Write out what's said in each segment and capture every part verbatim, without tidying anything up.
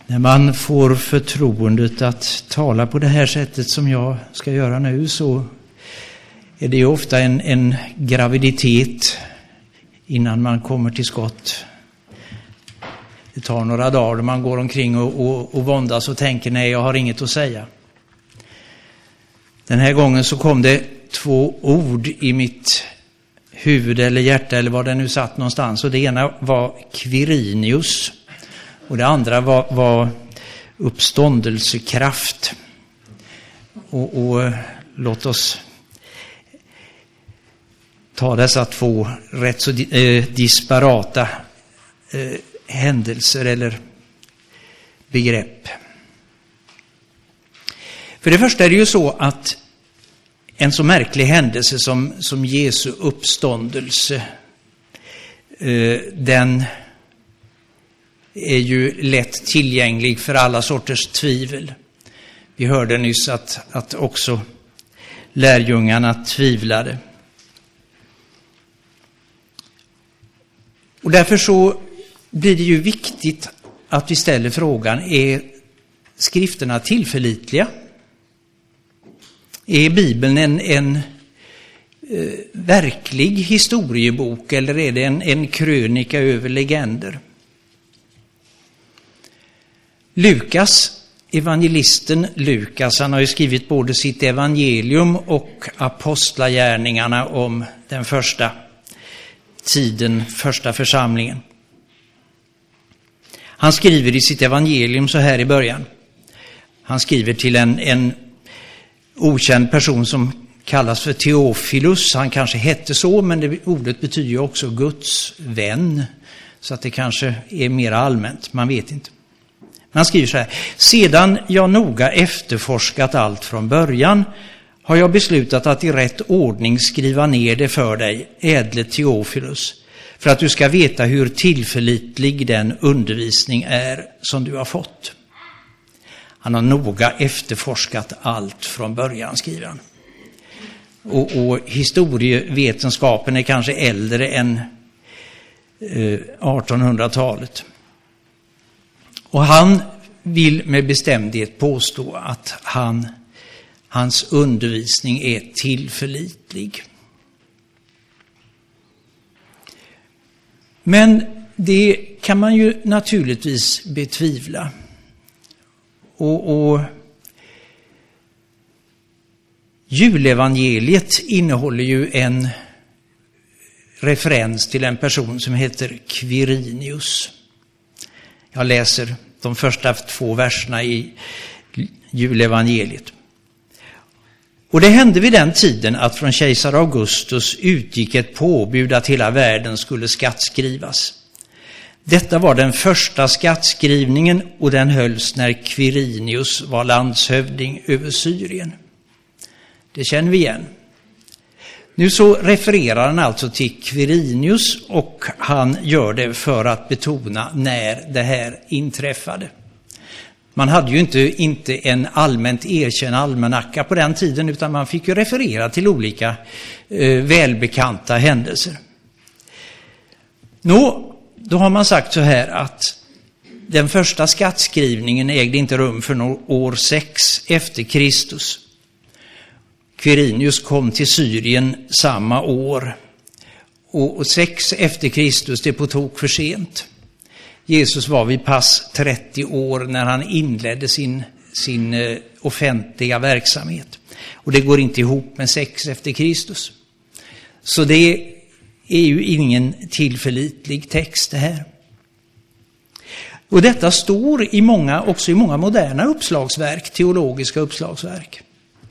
När man får förtroendet att tala på det här sättet som jag ska göra nu, så är det ju ofta en, en graviditet innan man kommer till skott. Det tar några dagar då man går omkring och, och, och våndas och tänker nej, jag har inget att säga. Den här gången så kom det två ord i mitt huvud eller hjärta eller var det nu satt någonstans. Och det ena var Quirinius och det andra var, var uppståndelsekraft. Och, och låt oss ta dessa två rätt så eh, disparata eh, händelser eller begrepp. För det första är det ju så att en så märklig händelse som, som Jesu uppståndelse, eh, den är ju lätt tillgänglig för alla sorters tvivel. Vi hörde nyss att, att också lärjungarna tvivlade. Och därför så blir det ju viktigt att vi ställer frågan, är skrifterna tillförlitliga? Är Bibeln en, en eh, verklig historiebok eller är det en, en krönika över legender? Lukas, evangelisten Lukas, han har ju skrivit både sitt evangelium och apostlagärningarna om den första tiden, första församlingen. Han skriver i sitt evangelium så här i början. Han skriver till en, en okänd person som kallas för Teofilus. Han kanske hette så, men det ordet betyder ju också Guds vän. Så att det kanske är mer allmänt, man vet inte. Han skriver så här: sedan jag noga efterforskat allt från början har jag beslutat att i rätt ordning skriva ner det för dig, ädle Teofilus, för att du ska veta hur tillförlitlig den undervisning är som du har fått. Han har noga efterforskat allt från början, skriver han. Och, och historievetenskapen är kanske äldre än eh, artonhundratalet. Och han vill med bestämdhet påstå att han, hans undervisning är tillförlitlig. Men det kan man ju naturligtvis betvivla. Och, och julevangeliet innehåller ju en referens till en person som heter Quirinius. Jag läser de första två verserna i julevangeliet. Och det hände vid den tiden att från kejsar Augustus utgick ett påbud att hela världen skulle skattskrivas. Detta var den första skattskrivningen och den hölls när Quirinius var landshövding över Syrien. Det känner vi igen. Nu så refererar han alltså till Quirinius och han gör det för att betona när det här inträffade. Man hade ju inte, inte en allmänt erkänd almanacka på den tiden, utan man fick ju referera till olika eh, välbekanta händelser. Nå, då har man sagt så här att den första skattskrivningen ägde inte rum för år sex efter Kristus. Quirinius kom till Syrien samma år. Och sex efter Kristus, det är på tok för sent. Jesus var vid pass trettio år när han inledde sin, sin eh, offentliga verksamhet. Och det går inte ihop med sex efter Kristus. Så det är ju ingen tillförlitlig text det här. Och detta står i många, också i många moderna uppslagsverk, teologiska uppslagsverk.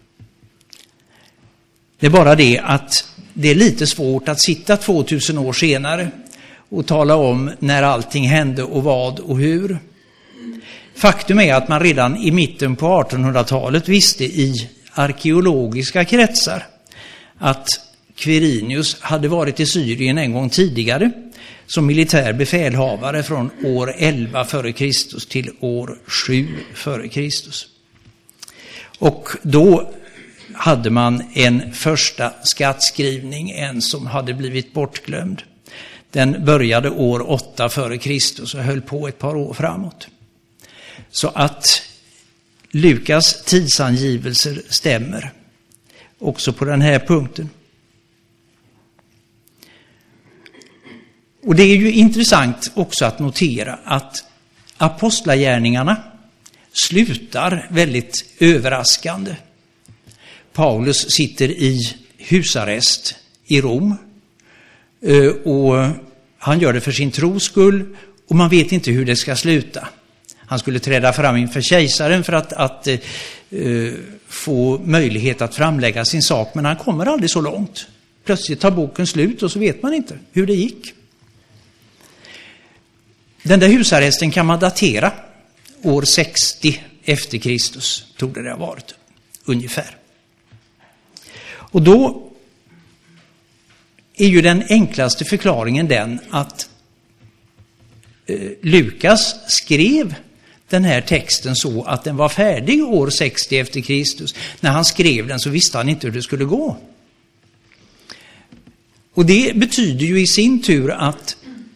Det är bara det att det är lite svårt att sitta tvåtusen år senare och tala om när allting hände och vad och hur. Faktum är att man redan i mitten på artonhundratalet visste i arkeologiska kretsar att Quirinius hade varit i Syrien en gång tidigare som militär befälhavare från år elva före Kristus till år sju före Kristus. Och då hade man en första skattskrivning, en som hade blivit bortglömd. Den började år åtta före Kristus och höll på ett par år framåt. Så att Lukas tidsangivelser stämmer också på den här punkten. Och det är ju intressant också att notera att apostlagärningarna slutar väldigt överraskande. Paulus sitter i husarrest i Rom och han gör det för sin tros skull och man vet inte hur det ska sluta. Han skulle träda fram inför kejsaren för att, att uh, få möjlighet att framlägga sin sak, men han kommer aldrig så långt. Plötsligt tar boken slut och så vet man inte hur det gick. Den där husarresten kan man datera år sextio efter Kristus, tog det ha varit ungefär. Och då är ju den enklaste förklaringen den att eh, Lukas skrev den här texten så att den var färdig år sextio efter Kristus. När han skrev den så visste han inte hur det skulle gå. Och det betyder ju i sin tur att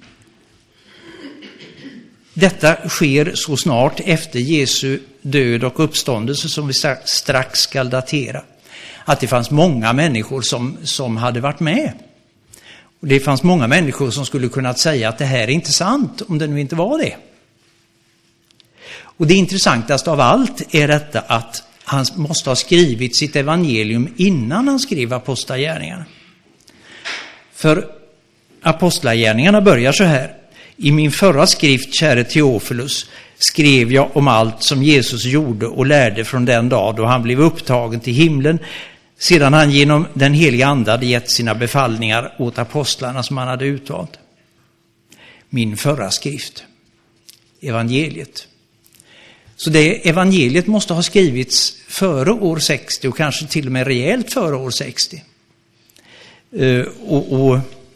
detta sker så snart efter Jesu död och uppståndelse som vi strax ska datera. Att det fanns många människor som, som hade varit med. Och det fanns många människor som skulle kunna säga att det här är inte sant om det nu inte var det. Och det intressantaste av allt är detta att han måste ha skrivit sitt evangelium innan han skrev apostlagärningarna. För apostlagärningarna börjar så här. I min förra skrift, käre Teofilus, skrev jag om allt som Jesus gjorde och lärde från den dag då han blev upptagen till himlen, sedan han genom den heliga ande hade gett sina befallningar åt apostlarna som han hade utvalt. Min förra skrift, evangeliet. Så det evangeliet måste ha skrivits före år sextio och kanske till och med rejält före år sextio. Uh, och... och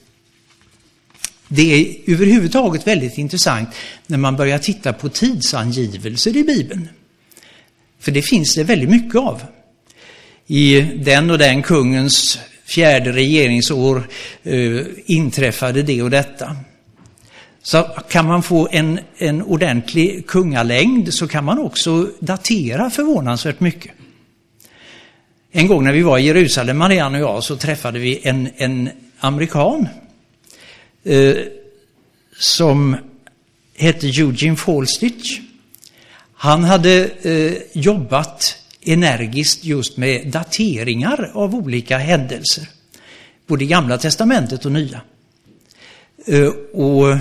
Det är överhuvudtaget väldigt intressant när man börjar titta på tidsangivelser i Bibeln. För det finns det väldigt mycket av. I den och den kungens fjärde regeringsår eh, inträffade det och detta. Så kan man få en, en ordentlig kungalängd så kan man också datera förvånansvärt mycket. En gång när vi var i Jerusalem, Marianne och jag, så träffade vi en, en amerikan. Eh, som hette Eugene Fallstich. Han hade eh, jobbat energiskt just med dateringar av olika händelser. Både i Gamla testamentet och Nya. Eh, och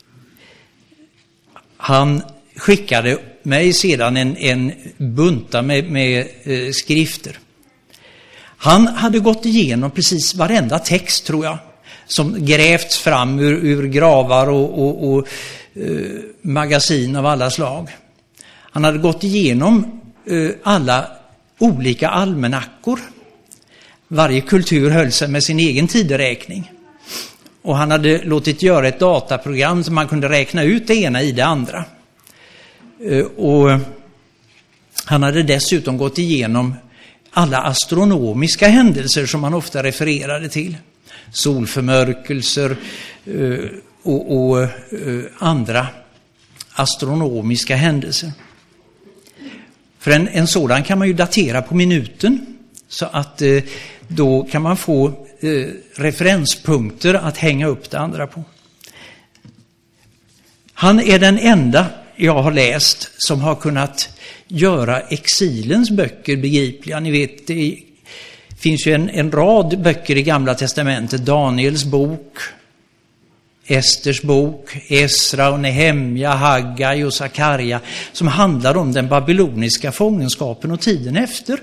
han skickade mig sedan en, en bunta med, med eh, skrifter. Han hade gått igenom precis varenda text, tror jag, som grävts fram ur, ur gravar och, och, och uh, magasin av alla slag. Han hade gått igenom uh, alla olika almanackor. Varje kultur höll sig med sin egen tideräkning. Och han hade låtit göra ett dataprogram så man kunde räkna ut det ena i det andra. Uh, och han hade dessutom gått igenom alla astronomiska händelser som man ofta refererade till. Solförmörkelser uh, och, och uh, andra astronomiska händelser. För en, en sådan kan man ju datera på minuten, så att uh, då kan man få uh, referenspunkter att hänga upp det andra på. Han är den enda jag har läst som har kunnat göra exilens böcker begripliga. Ni vet, det finns ju en, en rad böcker i Gamla testamentet. Daniels bok, Esters bok, Esra och Nehemja, Haggai och Sakarja, som handlar om den babyloniska fångenskapen och tiden efter.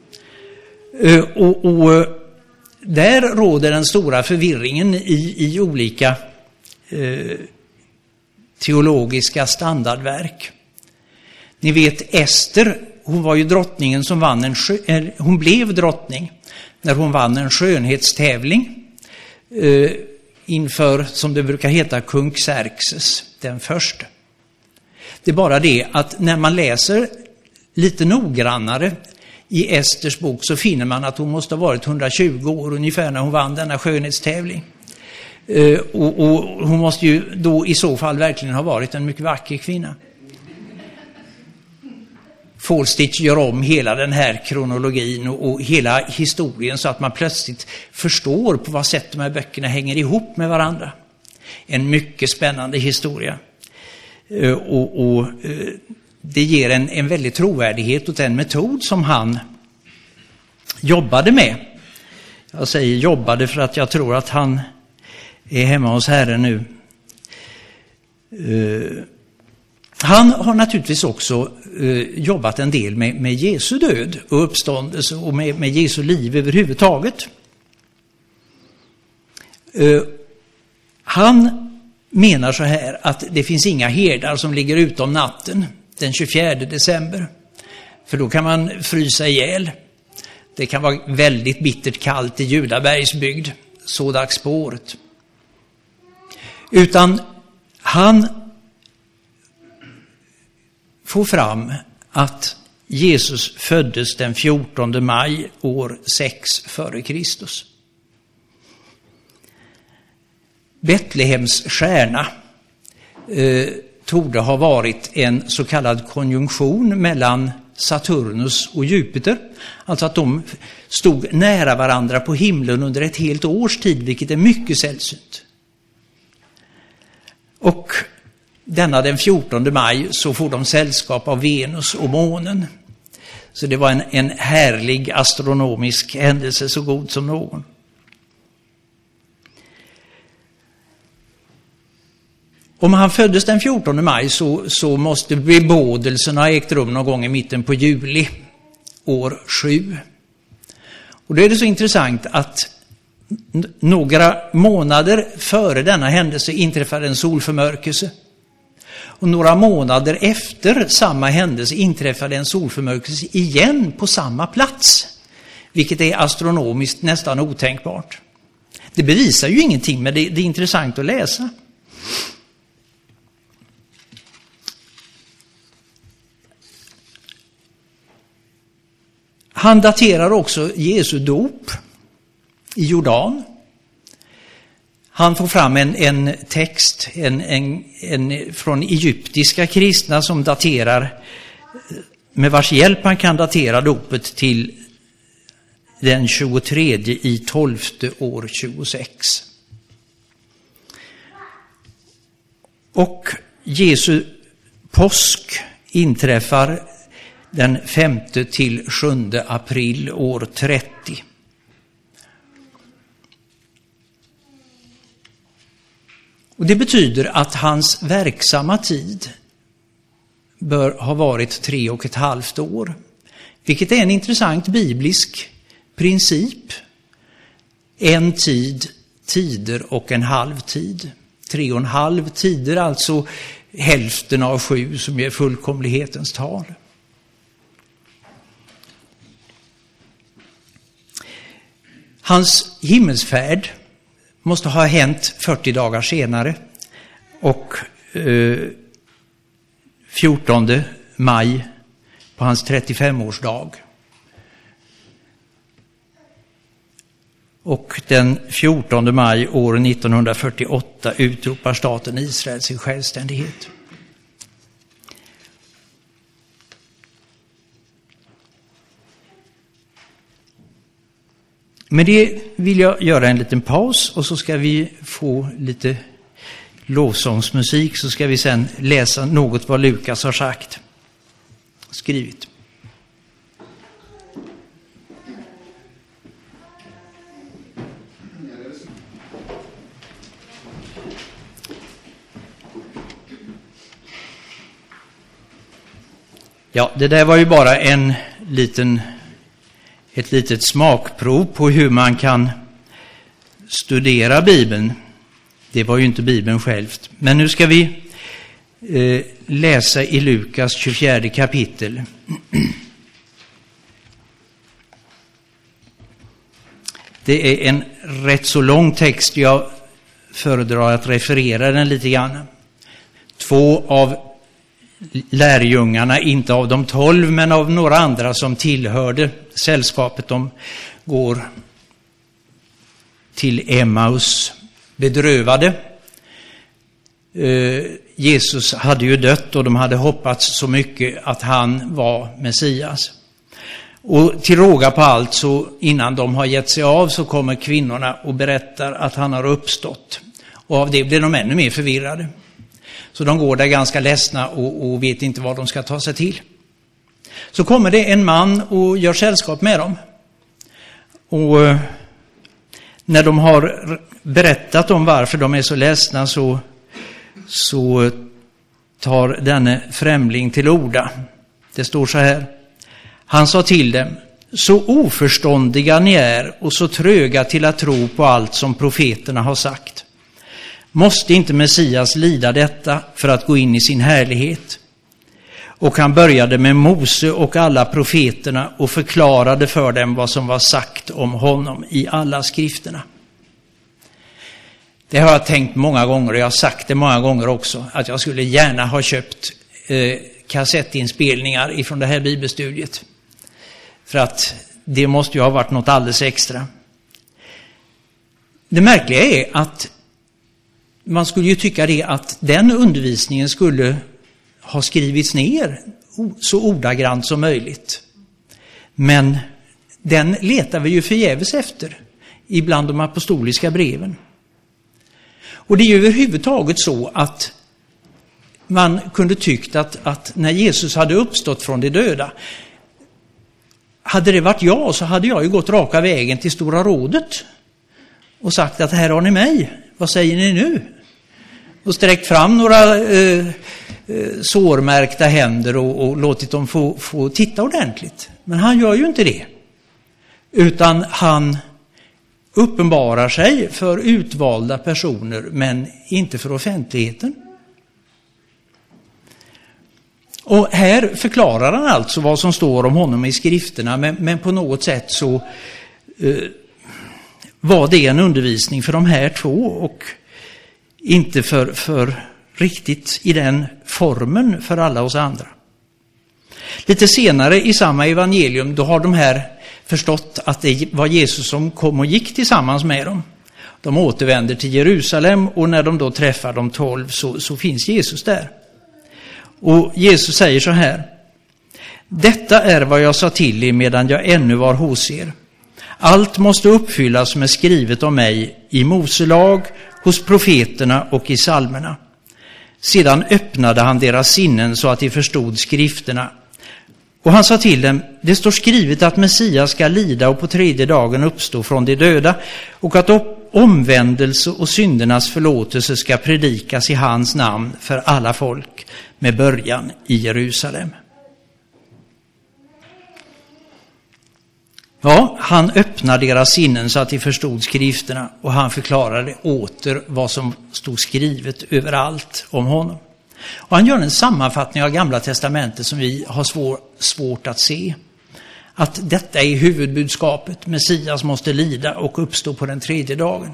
Och, och där råder den stora förvirringen i, i olika eh, teologiska standardverk. Ni vet, Ester, hon var ju drottningen som vann en skö- hon blev drottning när hon vann en skönhetstävling eh, inför, som det brukar heta, kung Xerxes den första. Det är bara det att när man läser lite noggrannare i Esters bok så finner man att hon måste ha varit hundratjugo år ungefär när hon vann denna skönhetstävling. Uh, och, och hon måste ju då i så fall verkligen ha varit en mycket vacker kvinna. Fawlstitch gör om hela den här kronologin och, och hela historien så att man plötsligt förstår på vad sätt de här böckerna hänger ihop med varandra. En mycket spännande historia. Uh, och, och uh, det ger en, en väldigt trovärdighet åt den metod som han jobbade med. Jag säger jobbade för att jag tror att han är hemma hos Herren nu. Uh, han har naturligtvis också uh, jobbat en del med, med Jesu död och uppståndelse och med, med Jesu liv överhuvudtaget. Uh, han menar så här att det finns inga herdar som ligger ute om natten den tjugofjärde december. För då kan man frysa ihjäl. Det kan vara väldigt bittert kallt i Judabergsbygd så dags på året. Utan han får fram att Jesus föddes den fjortonde maj år sex före Kristus. Betlehems stjärna eh, torde ha varit en så kallad konjunktion mellan Saturnus och Jupiter. Alltså att de stod nära varandra på himlen under ett helt års tid, vilket är mycket sällsynt. Och denna den fjortonde maj så får de sällskap av Venus och månen. Så det var en, en härlig astronomisk händelse så god som någon. Om han föddes den fjortonde maj så, så måste bebådelsen ha ägt rum någon gång i mitten på juli år sju. Och då är det så intressant att några månader före denna händelse inträffade en solförmörkelse. Och några månader efter samma händelse inträffade en solförmörkelse igen på samma plats. Vilket är astronomiskt nästan otänkbart. Det bevisar ju ingenting, men det, det är intressant att läsa. Han daterar också Jesu dop i Jordan. Han får fram en, en text en, en, en, från egyptiska kristna som daterar, med vars hjälp han kan datera dopet till den tjugotredje i tolfte år tjugosex. Och Jesu påsk inträffar den femte till sjunde april år trettio. Och det betyder att hans verksamma tid bör ha varit tre och ett halvt år. Vilket är en intressant biblisk princip. En tid, tider och en halv tid. Tre och en halv tider, alltså hälften av sju som är fullkomlighetens tal. Hans himmelsfärd måste ha hänt fyrtio dagar senare och eh, fjortonde maj på hans trettiofemårsdag. Och den fjortonde maj år nittonhundrafyrtioåtta utropar staten Israel sin självständighet. Med det vill jag göra en liten paus och så ska vi få lite lovsångsmusik, så ska vi sen läsa något vad Lukas har sagt, skrivit. Ja, det där var ju bara en liten ett litet smakprov på hur man kan studera Bibeln. Det var ju inte Bibeln självt. Men nu ska vi eh, läsa i Lukas tjugofjärde kapitel. Det är en rätt så lång text. Jag föredrar att referera den lite grann. Två av lärjungarna, inte av de tolv men av några andra som tillhörde sällskapet, de går till Emmaus bedrövade. eh, Jesus hade ju dött och de hade hoppats så mycket att han var Messias. Och till råga på allt, så innan de har gett sig av så kommer kvinnorna och berättar att han har uppstått. Och av det blir de ännu mer förvirrade. Så de går där ganska ledsna och, och vet inte vad de ska ta sig till. Så kommer det en man och gör sällskap med dem. Och eh, när de har berättat om varför de är så ledsna så, så tar denne främling till orda. Det står så här. Han sa till dem: så oförståndiga ni är och så tröga till att tro på allt som profeterna har sagt. Måste inte Messias lida detta för att gå in i sin härlighet? Och han började med Mose och alla profeterna och förklarade för dem vad som var sagt om honom i alla skrifterna. Det har jag tänkt många gånger och jag har sagt det många gånger också, att jag skulle gärna ha köpt eh, kassettinspelningar ifrån det här bibelstudiet. För att det måste ju ha varit något alldeles extra. Det märkliga är att man skulle ju tycka det att den undervisningen skulle ha skrivits ner så ordagrant som möjligt. Men den letar vi ju förgäves efter ibland de apostoliska breven. Och det är ju överhuvudtaget så att man kunde tyckt att, att när Jesus hade uppstått från de döda, hade det varit jag så hade jag ju gått raka vägen till Stora rådet och sagt att här har ni mig, vad säger ni nu? Och sträckt fram några eh, sårmärkta händer och, och låtit dem få, få titta ordentligt. Men han gör ju inte det. Utan han uppenbarar sig för utvalda personer men inte för offentligheten. Och här förklarar han alltså vad som står om honom i skrifterna, men, men på något sätt så eh, var det en undervisning för de här två och inte för, för riktigt i den formen för alla oss andra. Lite senare i samma evangelium då har de här förstått att det var Jesus som kom och gick tillsammans med dem. De återvänder till Jerusalem och när de då träffar de tolv så, så finns Jesus där. Och Jesus säger så här: detta är vad jag sa till er medan jag ännu var hos er. Allt måste uppfyllas som är skrivet om mig i Mose lag, hos profeterna och i psalmerna. Sedan öppnade han deras sinnen så att de förstod skrifterna. Och han sa till dem: det står skrivet att Messias ska lida och på tredje dagen uppstå från de döda och att omvändelse och syndernas förlåtelse ska predikas i hans namn för alla folk med början i Jerusalem. Ja, han öppnade deras sinnen så att de förstod skrifterna och han förklarade åter vad som stod skrivet överallt om honom. Och han gör en sammanfattning av Gamla testamentet som vi har svår, svårt att se. Att detta är huvudbudskapet. Messias måste lida och uppstå på den tredje dagen.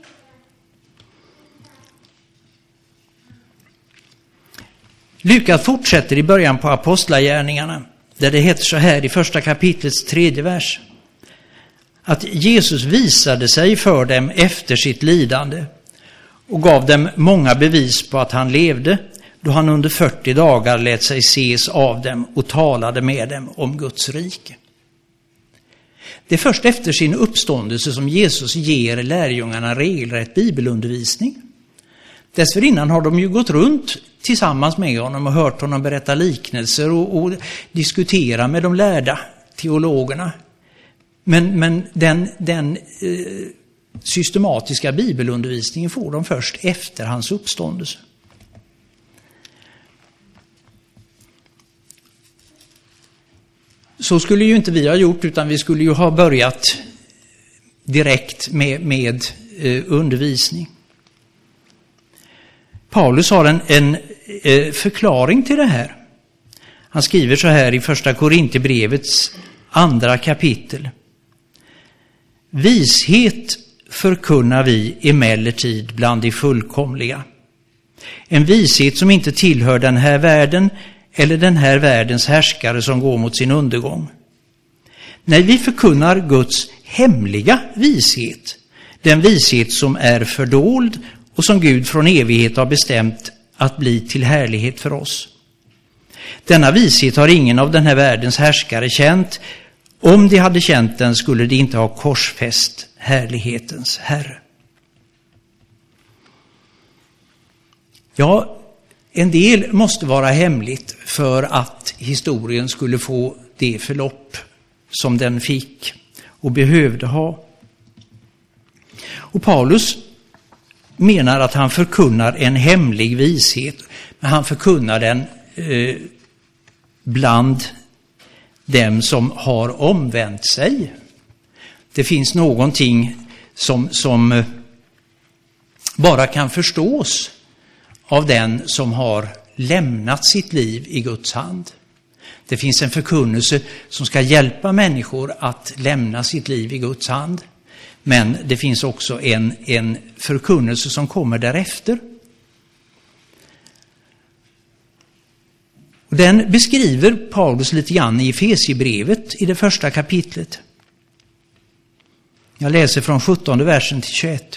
Lukas fortsätter i början på apostlagärningarna där det heter så här i första kapitlets tredje vers. Att Jesus visade sig för dem efter sitt lidande och gav dem många bevis på att han levde, då han under fyrtio dagar lät sig ses av dem och talade med dem om Guds rike. Det är först efter sin uppståndelse som Jesus ger lärjungarna regelrätt bibelundervisning. Dessförinnan har de ju gått runt tillsammans med honom och hört honom berätta liknelser och, och diskutera med de lärda teologerna. Men, men den, den eh, systematiska bibelundervisningen får de först efter hans uppståndelse. Så skulle ju inte vi ha gjort, utan vi skulle ju ha börjat direkt med, med eh, undervisning. Paulus har en, en eh, förklaring till det här. Han skriver så här i första Korinthierbrevets andra kapitel. Vishet förkunnar vi emellertid bland de fullkomliga. En vishet som inte tillhör den här världen eller den här världens härskare som går mot sin undergång. När vi förkunnar Guds hemliga vishet, den vishet som är fördold och och som Gud från evighet har bestämt att bli till härlighet för oss. Denna vishet har ingen av den här världens härskare känt. Om de hade känt den skulle de inte ha korsfäst härlighetens Herre. Ja, en del måste vara hemligt för att historien skulle få det förlopp som den fick och behövde ha. Och Paulus menar att han förkunnar en hemlig vishet, men han förkunnar den eh, bland dem som har omvänt sig. Det finns någonting som, som eh, bara kan förstås av den som har lämnat sitt liv i Guds hand. Det finns en förkunnelse som ska hjälpa människor att lämna sitt liv i Guds hand. Men det finns också en, en förkunnelse som kommer därefter. Och den beskriver Paulus lite grann i Efesierbrevet i det första kapitlet. Jag läser från sjuttonde versen till tjugoett.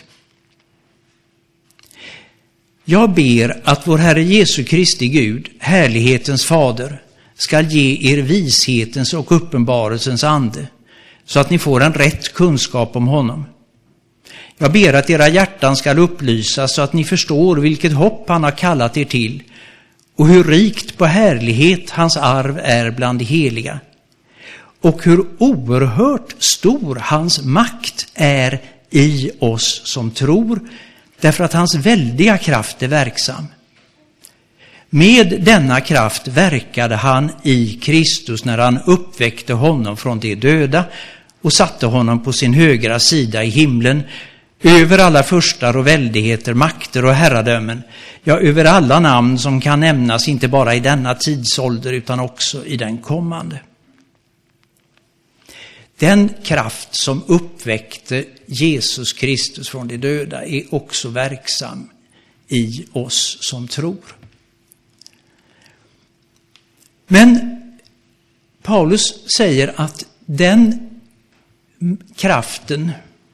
Jag ber att vår Herre Jesu Kristi Gud, härlighetens fader, ska ge er vishetens och uppenbarelsens ande, så att ni får en rätt kunskap om honom. Jag ber att era hjärtan ska upplysas så att ni förstår vilket hopp han har kallat er till och hur rikt på härlighet hans arv är bland de heliga och hur oerhört stor hans makt är i oss som tror, därför att hans väldiga kraft är verksam. Med denna kraft verkade han i Kristus när han uppväckte honom från de döda och satte honom på sin högra sida i himlen, över alla förstar och väldigheter, makter och herradömen, ja, över alla namn som kan nämnas inte bara i denna tidsålder utan också i den kommande. Den kraft som uppväckte Jesus Kristus från de döda är också verksam i oss som tror. Men Paulus säger att den kraften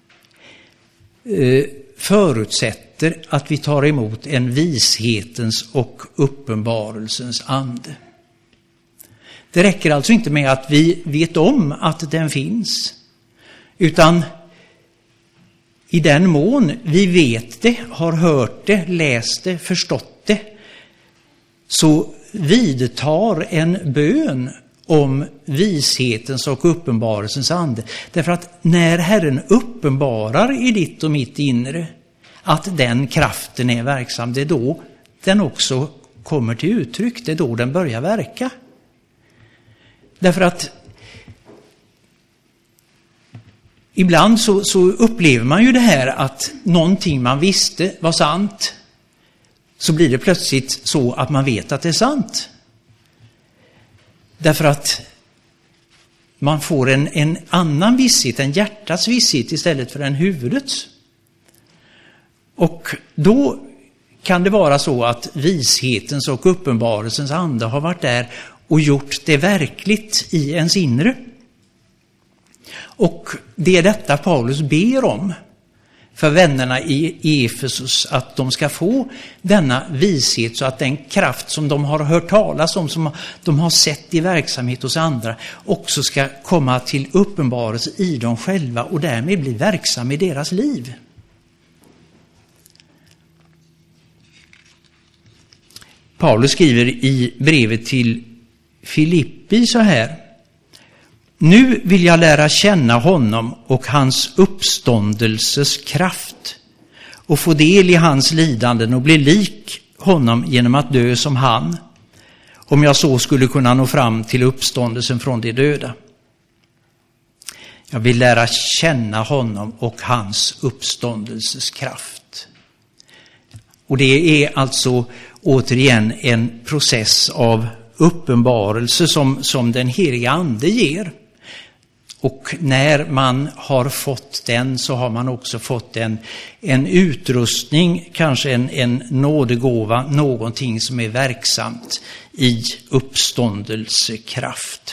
eh, förutsätter att vi tar emot en vishetens och uppenbarelsens ande. Det räcker alltså inte med att vi vet om att den finns, utan i den mån vi vet det, har hört det, läst det, förstått det, så vidtar en bön om vishetens och uppenbarelsens ande. Därför att när Herren uppenbarar i ditt och mitt inre att den kraften är verksam, det är då den också kommer till uttryck, det är då den börjar verka. Därför att ibland så, så upplever man ju det här att någonting man visste var sant, så blir det plötsligt så att man vet att det är sant. Därför att man får en, en annan visshet, en hjärtats visshet istället för en huvudets. Och då kan det vara så att vishetens och uppenbarelsens ande har varit där och gjort det verkligt i ens inre. Och det är detta Paulus ber om för vännerna i Efesus, att de ska få denna vishet så att den kraft som de har hört talas om, som de har sett i verksamhet hos andra, också ska komma till uppenbarelse i dem själva och därmed bli verksam i deras liv. Paulus skriver i brevet till Filippi så här: nu vill jag lära känna honom och hans uppståndelses kraft och få del i hans lidanden och bli lik honom genom att dö som han, om jag så skulle kunna nå fram till uppståndelsen från de döda. Jag vill lära känna honom och hans uppståndelses kraft. Och det är alltså återigen en process av uppenbarelse som, som den heliga ande ger. Och när man har fått den så har man också fått en, en utrustning, kanske en, en nådegåva, någonting som är verksamt i uppståndelsekraft.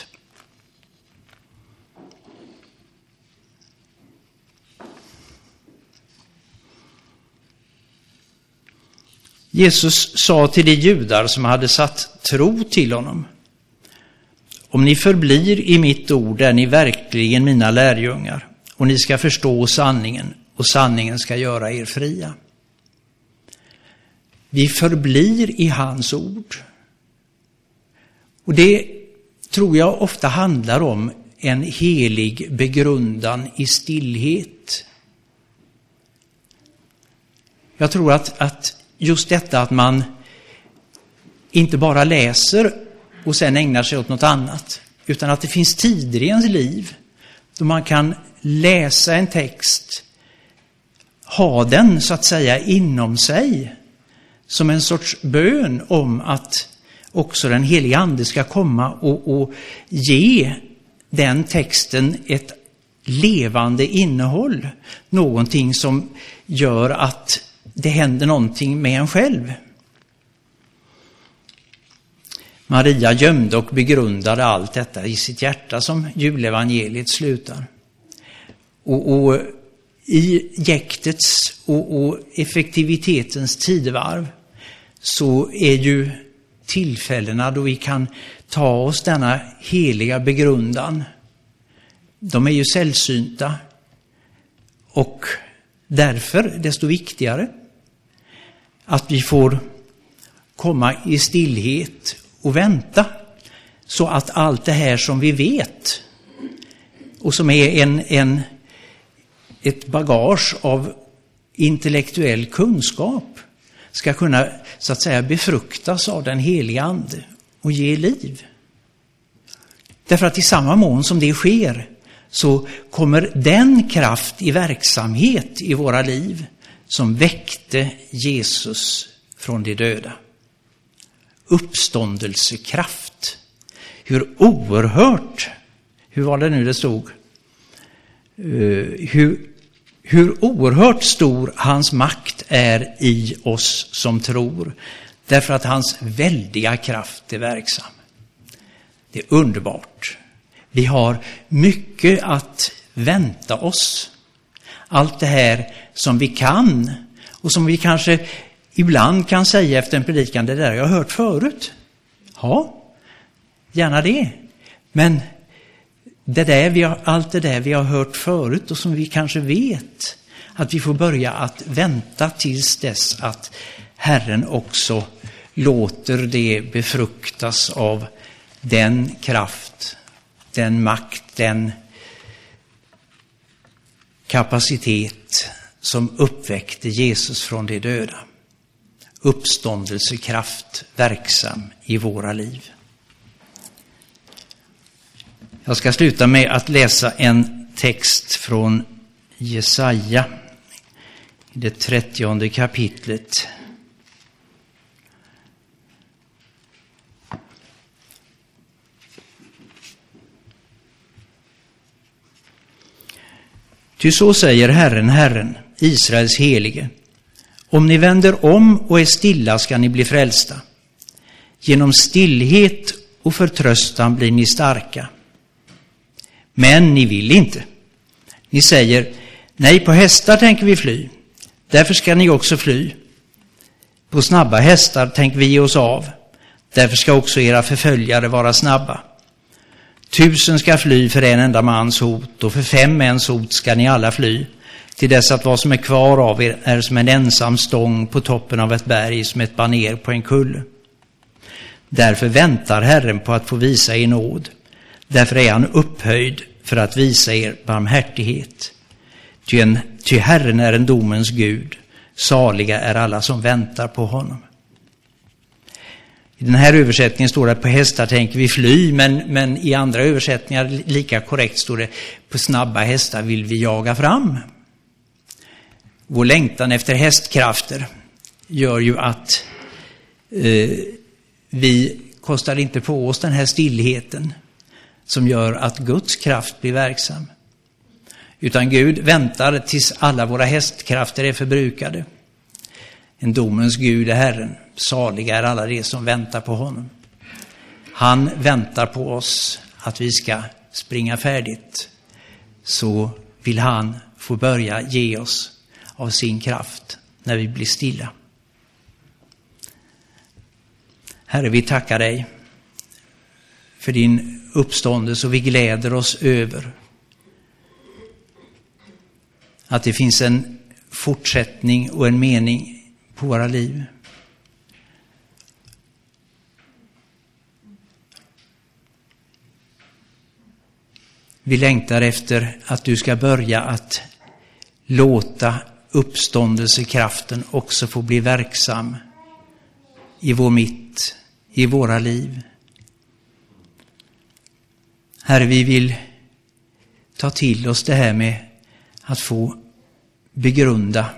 Jesus sa till de judar som hade satt tro till honom: om ni förblir i mitt ord är ni verkligen mina lärjungar, och ni ska förstå sanningen, och sanningen ska göra er fria. Vi förblir i hans ord. Och det tror jag ofta handlar om en helig begrundan i stillhet. Jag tror att, att just detta att man inte bara läser och sen ägnar sig åt något annat, utan att det finns tider i ens liv då man kan läsa en text, ha den så att säga inom sig som en sorts bön om att också den heliga ande ska komma och, och ge den texten ett levande innehåll. Någonting som gör att det händer någonting med en själv. Maria gömde och begrundade allt detta i sitt hjärta, som julevangeliet slutar. Och, och i jäktets och, och effektivitetens tidevarv så är ju tillfällena då vi kan ta oss denna heliga begrundan, de är ju sällsynta, och därför desto viktigare att vi får komma i stillhet och vänta, så att allt det här som vi vet och som är en, en, ett bagage av intellektuell kunskap ska kunna så att säga befruktas av den heliga ande och ge liv. Därför att i samma mån som det sker så kommer den kraft i verksamhet i våra liv som väckte Jesus från de döda. Uppståndelsekraft. Hur oerhört, hur var det nu det stod? Uh, hur, hur oerhört stor hans makt är i oss som tror. Därför att hans väldiga kraft är verksam. Det är underbart. Vi har mycket att vänta oss. Allt det här som vi kan och som vi kanske ibland kan säga efter en predikan, det där jag har hört förut. Ja, gärna det. Men det där vi har, allt det där vi har hört förut och som vi kanske vet, att vi får börja att vänta tills dess att Herren också låter det befruktas av den kraft, den makt, den kapacitet som uppväckte Jesus från de döda. Uppståndelsekraft verksam i våra liv. Jag ska sluta med att läsa en text från Jesaja i det trettionde kapitlet. Ty så säger Herren, Herren, Israels helige: om ni vänder om och är stilla ska ni bli frälsta. Genom stillhet och förtröstan blir ni starka. Men ni vill inte. Ni säger: nej, på hästar tänker vi fly. Därför ska ni också fly. På snabba hästar tänker vi ge oss av. Därför ska också era förföljare vara snabba. Tusen ska fly för en enda mans hot, och för fem mäns hot ska ni alla fly, till dess att vad som är kvar av er är som en ensam stång på toppen av ett berg, som ett baner på en kulle. Därför väntar Herren på att få visa er nåd. Därför är han upphöjd för att visa er barmhärtighet. Ty, en, ty Herren är en domens Gud, saliga är alla som väntar på honom. I den här översättningen står det på hästar tänker vi fly, men, men i andra översättningar lika korrekt står det på snabba hästar vill vi jaga fram. Vår längtan efter hästkrafter gör ju att eh, vi kostar inte på oss den här stillheten som gör att Guds kraft blir verksam. Utan Gud väntar tills alla våra hästkrafter är förbrukade. En domens Gud är Herren, saliga är alla de som väntar på honom. Han väntar på oss att vi ska springa färdigt. Så vill han få börja ge oss av sin kraft när vi blir stilla. Herre, vi tackar dig för din uppståndelse och vi gläder oss över att det finns en fortsättning och en mening på våra liv. Vi längtar efter att du ska börja att låta uppståndelsekraften också få bli verksam i vår mitt, i våra liv. Herre, vi vill ta till oss det här med att få begrunda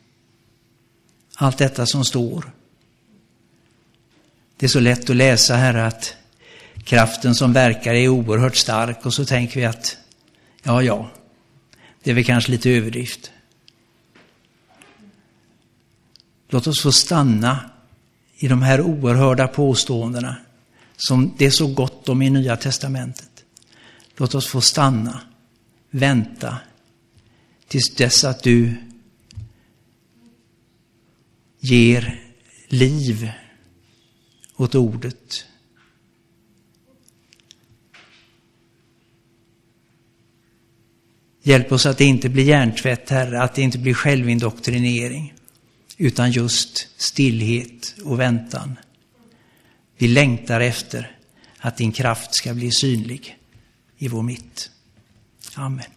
allt detta som står. Det är så lätt att läsa här att kraften som verkar är oerhört stark och så tänker vi att ja, ja, det är väl kanske lite överdrift. Låt oss få stanna i de här oerhörda påståendena som det är så gott om i Nya testamentet. Låt oss få stanna, vänta tills dess att du ger liv åt ordet. Hjälp oss att det inte blir hjärntvätt, Herre, att det inte blir självindoktrinering, utan just stillhet och väntan. Vi längtar efter att din kraft ska bli synlig i vår mitt. Amen.